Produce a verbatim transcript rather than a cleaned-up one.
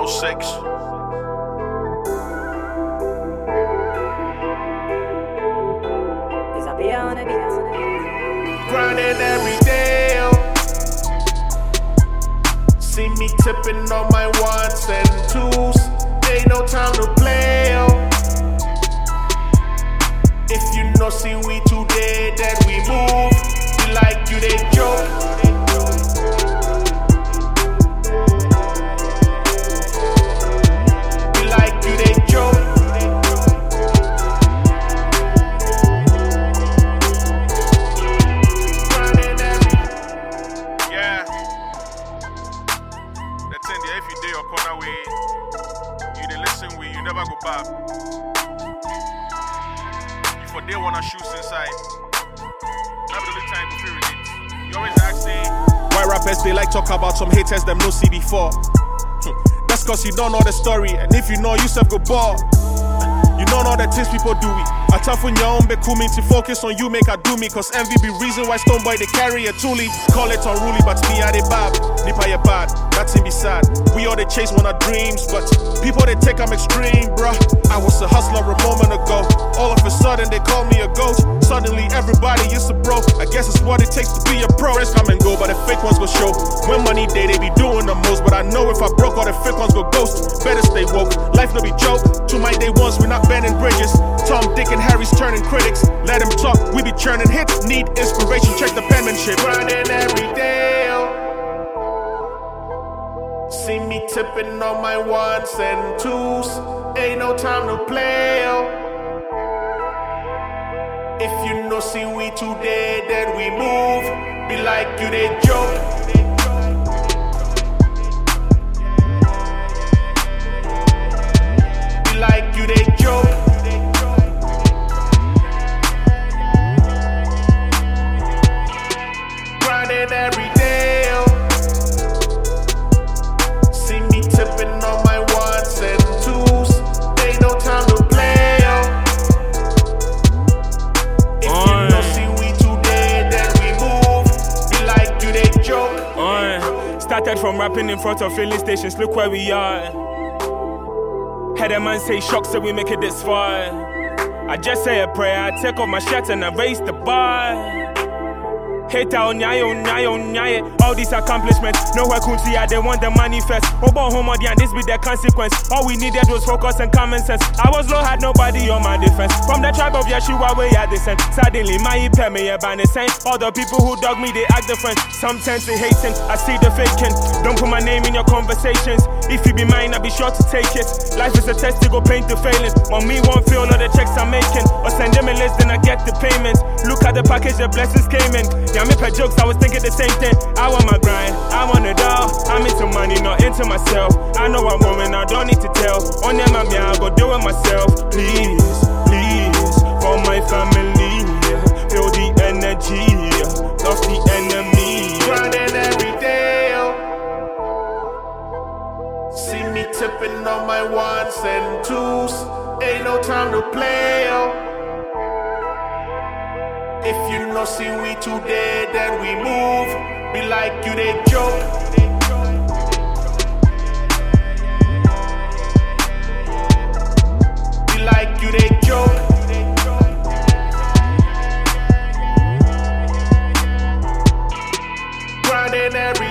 six. Grinding every day, oh. See me tipping on my ones and twos. Ain't no time to play, oh. If you know, see we today, then we move. We like you, they joke. We like you, they joke. Yeah. That's in there. If you do your corner way, you dey listen way, you never go back. If for day wanna shoot inside, that be the only time you feel relate. You always ask say, why rappers they like talk about some haters them no see before? That's cause you don't know the story, and if you know, you self go ball. You don't know the things people do it. I tough on your own, be cool me to focus on you, make I do me. Cause envy be reason why Stonebwoy they carry a toolie. Call it unruly, but me I they bad. Nipa ya bad, that's in be sad. We all they chase one our dreams, but people they take I'm extreme, bruh. I was a hustler a moment ago. All of a sudden they call me a ghost. Suddenly everybody is a bro. I guess it's what it takes to be a pro. Friends come and go, but the fake ones go show. When money day, they be doing the most. But I know if I broke, all the fake ones go ghost. Better stay woke, life no be joke. To my day ones, we not bending bridges. Tom, Dick, and Harry's turning critics. Let them talk, we be churning hits. Need inspiration, check the penmanship. Grinding every day, oh. See me tipping on my ones and twos. Ain't no time to play, oh. If you know, see we today, then we move. Be like you, they joke. Be like you, they joke. Grinding every day, oh. See me tipping on my ones and twos. Ain't no time to play, oh. If you know, see we today, then we move. Be like you, they joke. Uh, started from rapping in front of filling stations, look where we are. Had a man say shock, so we make it this far. I just say a prayer, I take off my shirt and I raise the bar. Hater on nyaye, on nyaye, on nyaye. All these accomplishments, nowhere could see I they want the money first. Obo home and this be the consequence. All we needed was focus and common sense. I was low, had nobody on my defense. From the tribe of Yeshua, where I descend. Suddenly, my ipe me a banner saying. All the people who dog me, they act different. Sometimes they hating, I see the faking. Don't put my name in your conversations. If you be mine, I'll be sure to take it. Life is a test to go paint the failing. On me won't feel all the checks I'm making. Or send them a list, then I get the payments. Look at the package, the blessings came in. Yeah, me per jokes, I was thinking the same thing. I want my grind, I want it all. I'm into money, not into myself. I know I'm woman, I don't need to tell. On them, I'm yeah, I go do it myself. Please, please, for my family, yeah. Feel the energy, yeah. Lost the enemy. Grinding every day, oh. See me tipping on my ones and twos. Ain't no time to play, oh. If you know, see we today, then we move. Be like you, they joke. Be like you, they joke. Grinding every